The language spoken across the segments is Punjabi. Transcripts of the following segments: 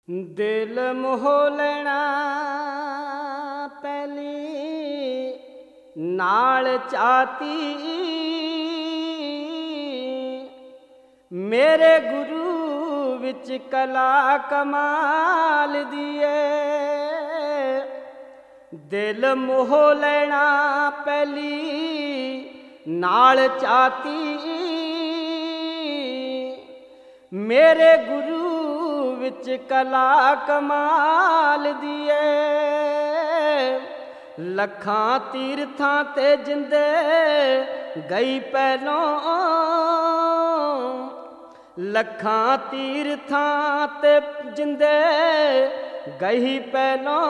ਦਿਲ ਮੋਹ ਲੈਣਾ ਪਹਿਲੀ ਨਾਲ ਚਾਹਤੀ, ਮੇਰੇ ਗੁਰੂ ਵਿੱਚ ਕਲਾ ਕਮਾਲ ਦੀ ਏ। ਦਿਲ ਮੋਹ ਲੈਣਾ ਪਹਿਲੀ ਨਾਲ ਚਾਹਤੀ, ਮੇਰੇ ਗੁਰੂ ਵਿੱਚ ਕਲਾ ਕਮਾਲ ਦੀ ਏ। ਲੱਖਾਂ ਤੀਰਥਾਂ ਤੇ ਜਿੰਦੇ ਗਈ ਪਹਿਲੋਂ, ਲੱਖਾਂ ਤੀਰਥਾਂ ਤੇ ਜਿੰਦੇ ਗਈ ਪਹਿਲੋਂ,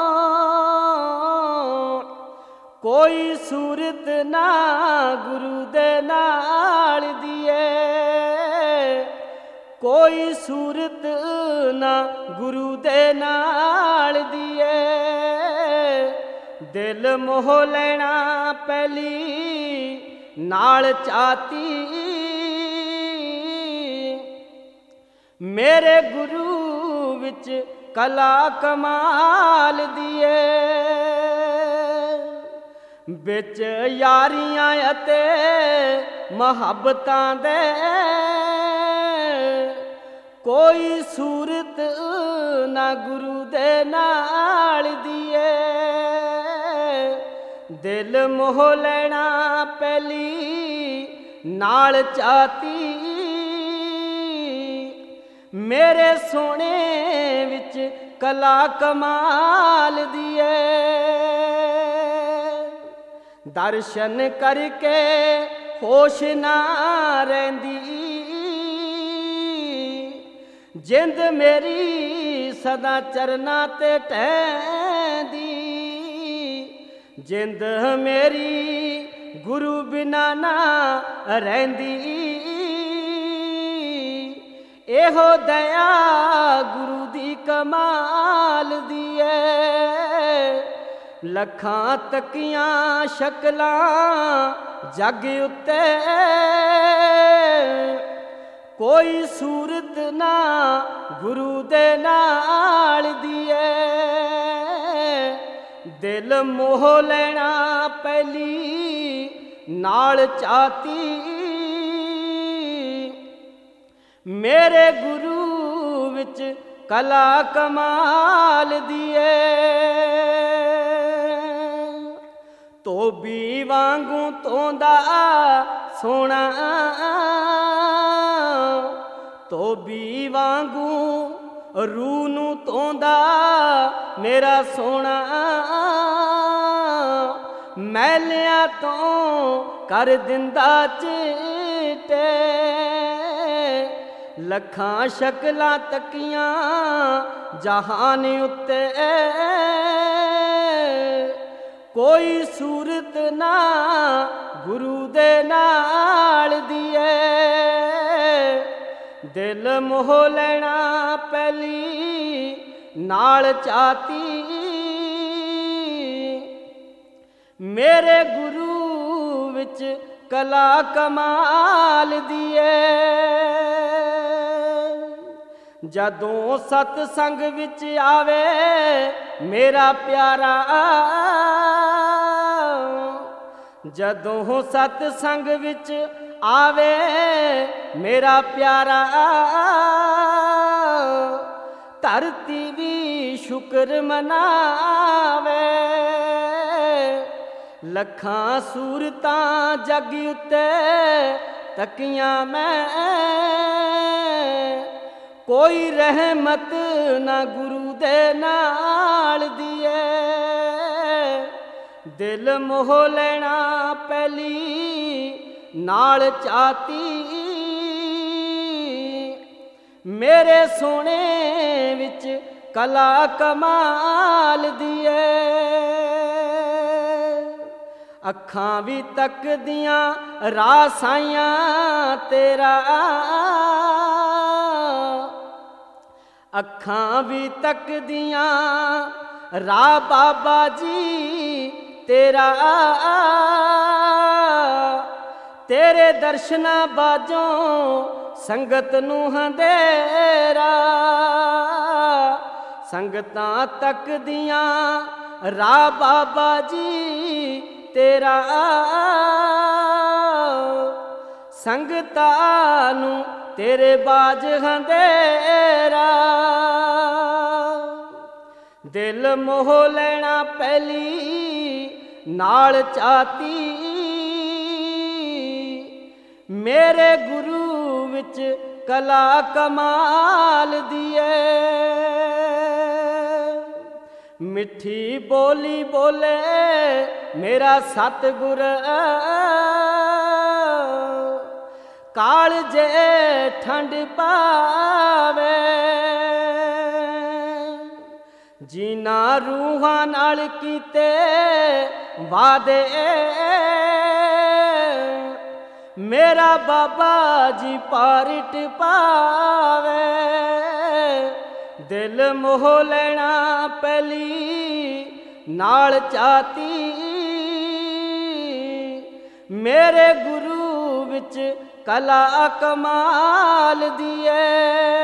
ਕੋਈ ਸੂਰਤ ਨਾ ਗੁਰੂ ਦੇ ਨਾਲ ਦੀ ਏ, ਕੋਈ ਸੂਰਤ ਨਾ ਗੁਰੂ ਦੇ ਨਾਲ ਦੀ ਏ। ਦਿਲ ਮੋਹ ਲੈਣਾ ਪਹਿਲੀ ਨਾਲ ਚਾਹਤੀ, ਮੇਰੇ ਗੁਰੂ ਵਿੱਚ ਕਲਾ ਕਮਾਲ ਦੀ ਏ। ਵਿੱਚ ਯਾਰੀਆਂ ਅਤੇ ਮੁਹੱਬਤਾਂ ਦੇ ਕੋਈ ਸੂਰਤ ਨਾ ਗੁਰੂ ਦੇ ਨਾਲ ਦੀ ਏ। ਦਿਲ ਮੋਹ ਲੈਣਾ ਪਹਿਲੀ ਨਾਲ ਚਾਹਤੀ, ਮੇਰੇ ਸੋਹਣੇ ਵਿੱਚ ਕਲਾ ਕਮਾਲ ਦੀ ਏ। ਦਰਸ਼ਨ ਕਰਕੇ ਹੋਸ਼ ਨਾ ਰਹਿੰਦੀ, ਜਿੰਦ ਮੇਰੀ ਸਦਾ ਚਰਨਾਂ ਤੇ ਟਹਿੰਦੀ, ਜਿੰਦ ਮੇਰੀ ਗੁਰੂ ਬਿਨਾ ਨਾ ਰਹਿੰਦੀ। ਇਹੋ ਦਇਆ ਗੁਰੂ ਦੀ ਕਮਾਲ ਦੀ ਏ। ਲੱਖਾਂ ਤਕੀਆਂ ਸ਼ਕਲਾਂ ਜੱਗ ਉੱਤੇ, ਕੋਈ ਸੂਰਤ ਨਾ ਗੁਰੂ ਦੇ ਨਾਲ ਦੀ ਏ। ਦਿਲ ਮੋਹ ਲੈਣਾ ਪਹਿਲੀ ਨਾਲ ਚਾਹਤੀ, ਮੇਰੇ ਗੁਰੂ ਵਿੱਚ ਕਲਾ ਕਮਾਲ ਦੀ ਏ। ਧੋਬੀ ਵਾਂਗੂ ਧੋਂਦਾ ਸੋਹਣਾ, ਧੋਬੀ ਵਾਂਗੂ ਰੂਹ ਨੂੰ ਧੋਂਦਾ ਮੇਰਾ ਸੋਹਣਾ, ਮੈਲਿਆਂ ਤੋਂ ਕਰ ਦਿੰਦਾ ਚਿੱਟੇ। ਲੱਖਾਂ ਸ਼ਕਲਾਂ ਤਕੀਆਂ ਜਹਾਨ ਉੱਤੇ, ਕੋਈ ਸੂਰਤ ਨਾ ਗੁਰੂ ਦੇ ਨਾਲ ਦੀ ਏ। ਦਿਲ ਮੋਹ ਲੈਣਾ ਪਹਿਲੀ ਨਾਲ ਚਾਹਤੀ, ਮੇਰੇ ਗੁਰੂ ਵਿੱਚ ਕਲਾ ਕਮਾਲ ਦੀ ਏ। ਜਦੋਂ ਸਤਸੰਗ ਵਿੱਚ ਆਵੇ ਮੇਰਾ ਪਿਆਰਾ, ਜਦੋਂ ਸਤਸੰਗ ਵਿੱਚ ਆਵੇ ਮੇਰਾ ਪਿਆਰਾ, ਧਰਤੀ ਵੀ ਸ਼ੁਕਰ ਮਨਾਵੇ। ਲੱਖਾਂ ਸੂਰਤਾਂ ਜੱਗ ਉੱਤੇ ਤਕੀਆਂ ਮੈਂ, ਕੋਈ ਰਹਿਮਤ ਨਾ ਗੁਰੂ ਦੇ ਨਾਲ ਦੀ ਏ। ਦਿਲ ਮੋਹ ਲੈਣਾ ਪਹਿਲੀ ਨਾਲ ਚਾਹਤੀ, ਮੇਰੇ ਸੋਹਣੇ ਵਿੱਚ ਕਲਾ ਕਮਾਲ ਦੀ ਏ। ਅੱਖਾਂ ਵੀ ਤੱਕਦੀਆਂ ਰਾਹ ਸਾਈਆਂ ਤੇਰਾ, ਅੱਖਾਂ ਵੀ ਤੱਕਦੀਆਂ ਰਾਹ ਬਾਬਾ ਜੀ ਤੇਰਾ। ਤੇਰੇ ਦਰਸ਼ਨਾਂ ਬਾਝੋਂ ਸੰਗਤ ਨੂੰ ਹੰਧੇਰਾ, ਸੰਗਤਾਂ ਤੱਕਦੀਆਂ ਰਾਹ ਬਾਬਾ ਜੀ ਤੇਰਾ। ਸੰਗਤਾਂ ਨੂੰ ਤੇਰੇ ਬਾਝ ਹੰਧੇਰਾ। ਦਿਲ ਮੋਹ ਲੈਣਾ ਪਹਿਲੀ ਨਾਲ ਚਾਤੀ। ਮੇਰੇ ਗੁਰੂ ਵਿੱਚ ਕਲਾ ਕਮਾਲ ਦੀ ਏ। ਮਿੱਠੀ ਬੋਲੀ ਬੋਲੇ ਮੇਰਾ ਸਤਿਗੁਰ। ਕਾਲਜੇ ਠੰਡ ਪਾਵੇ। ਜਿਨ੍ਹਾਂ ਰੂਹਾਂ ਨਾਲ ਕੀਤੇ ਵਾਦੇ ਮੇਰਾ ਬਾਬਾ ਜੀ ਪਾਰਿਟ ਪਾਵੇ। ਦਿਲ ਮੋਹ ਲੈਣਾ ਪਹਿਲੀ ਨਾਲ ਚਾਤੀ। ਮੇਰੇ ਗੁਰੂ ਵਿੱਚ ਕਲਾ ਕਮਾਲ ਦੀ ਏ।